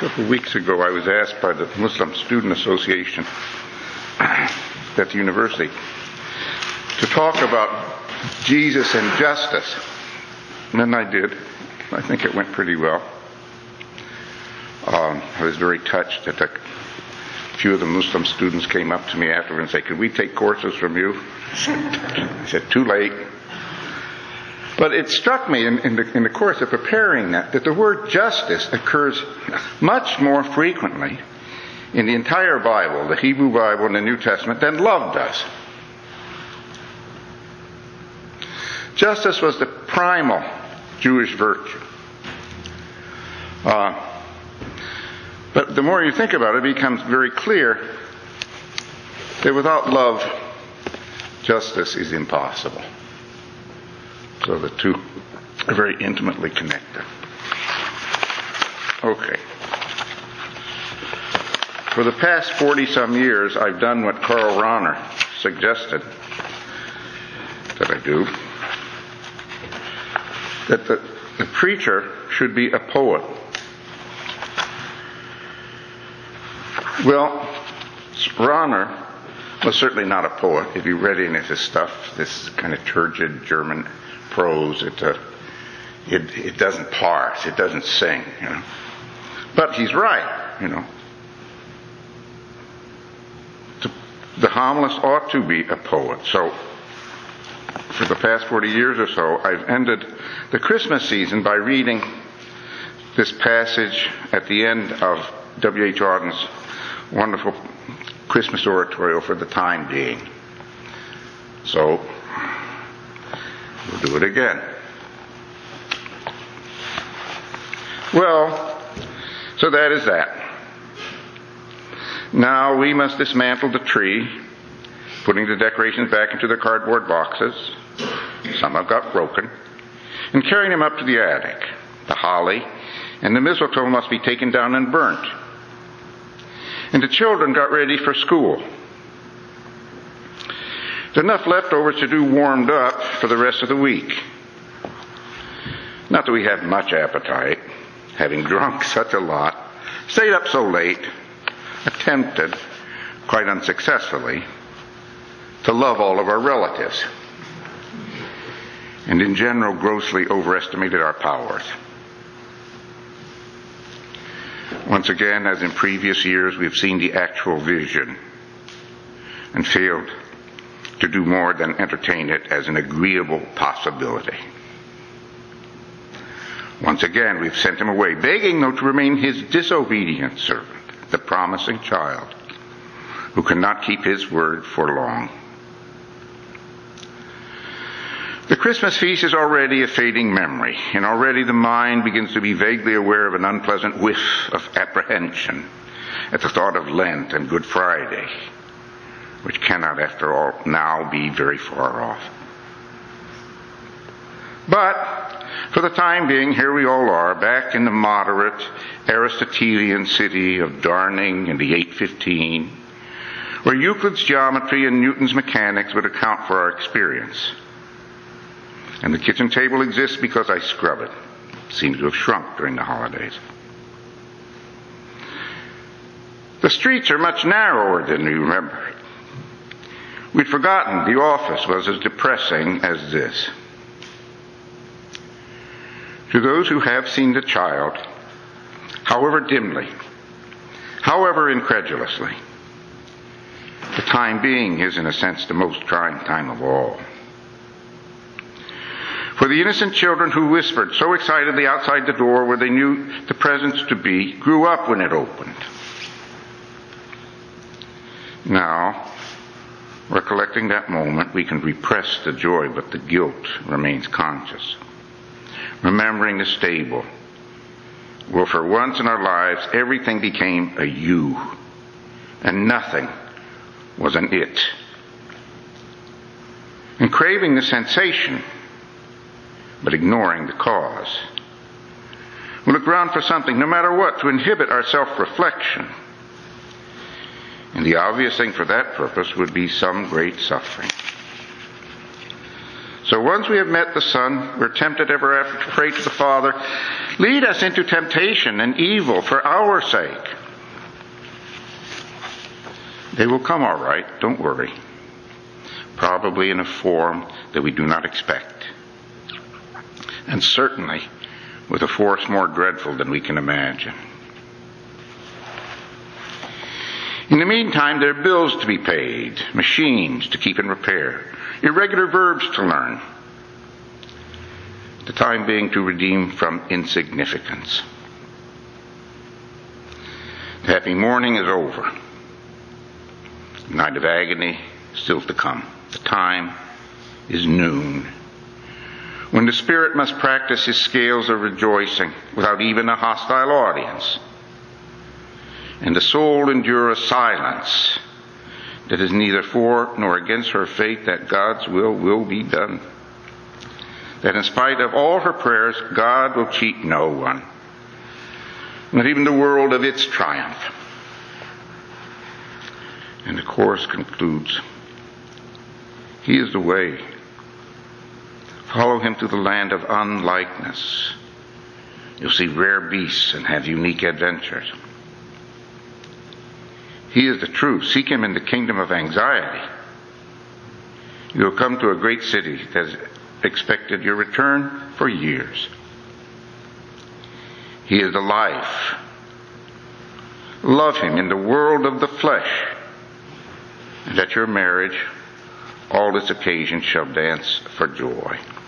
couple of weeks ago, I was asked by the Muslim Student Association at the university to talk about Jesus and justice. And then I did. I think it went pretty well. I was very touched that a few of the Muslim students came up to me afterwards and said, "Could we take courses from you?" I said, "Too late." But it struck me in the course of preparing that the word justice occurs much more frequently in the entire Bible, the Hebrew Bible and the New Testament, than love does. Justice was the primal Jewish virtue. But the more you think about it, it becomes very clear that without love, justice is impossible. So the two are very intimately connected. Okay. For the past 40-some years, I've done what Karl Rahner suggested that I do. That the preacher should be a poet. Well, Rahner was certainly not a poet. If you read any of his stuff, this kind of turgid German prose, it doesn't parse, it doesn't sing, you know. But he's right, you know. The homilist ought to be a poet. So, for the past 40 years or so, I've ended the Christmas season by reading this passage at the end of W.H. Auden's wonderful Christmas oratorio, For the Time Being. So, we'll do it again. Well, so that is that. Now we must dismantle the tree, putting the decorations back into the cardboard boxes. Some have got broken. And carrying them up to the attic. The holly and the mistletoe must be taken down and burnt. And the children got ready for school. There's enough leftovers to do warmed up for the rest of the week. Not that we have much appetite, having drunk such a lot, stayed up so late, attempted, quite unsuccessfully, to love all of our relatives, and in general grossly overestimated our powers. Once again, as in previous years, we've seen the actual vision and failed to do more than entertain it as an agreeable possibility. Once again, we've sent him away, begging, though, to remain his disobedient servant, the promising child, who cannot keep his word for long. The Christmas feast is already a fading memory, and already the mind begins to be vaguely aware of an unpleasant whiff of apprehension at the thought of Lent and Good Friday, which cannot, after all, now be very far off. But, for the time being, here we all are, back in the moderate Aristotelian city of Darning in the 815, where Euclid's geometry and Newton's mechanics would account for our experience. And the kitchen table exists because I scrub it. Seems to have shrunk during the holidays. The streets are much narrower than we remember. We'd forgotten the office was as depressing as this. To those who have seen the child, however dimly, however incredulously, the time being is, in a sense, the most trying time of all. For the innocent children who whispered so excitedly outside the door where they knew the presents to be, grew up when it opened. Now, recollecting that moment, we can repress the joy, but the guilt remains conscious. Remembering the stable, where for once in our lives everything became a you, and nothing was an it. And craving the sensation, but ignoring the cause. We look around for something, no matter what, to inhibit our self-reflection. And the obvious thing for that purpose would be some great suffering. So once we have met the Son, we're tempted ever after to pray to the Father, lead us into temptation and evil for our sake. They will come all right, don't worry. Probably in a form that we do not expect. And certainly with a force more dreadful than we can imagine. In the meantime, there are bills to be paid, machines to keep in repair, irregular verbs to learn. The time being to redeem from insignificance. The happy morning is over. The night of agony still to come. The time is noon, when the spirit must practice his scales of rejoicing without even a hostile audience, and the soul endure a silence that is neither for nor against her faith that God's will be done. That in spite of all her prayers, God will cheat no one, not even the world of its triumph. And the chorus concludes, He is the way. Follow him to the land of unlikeness. You'll see rare beasts and have unique adventures. He is the truth. Seek him in the kingdom of anxiety. You will come to a great city that has expected your return for years. He is the life. Love him in the world of the flesh, and at your marriage all its occasions shall dance for joy.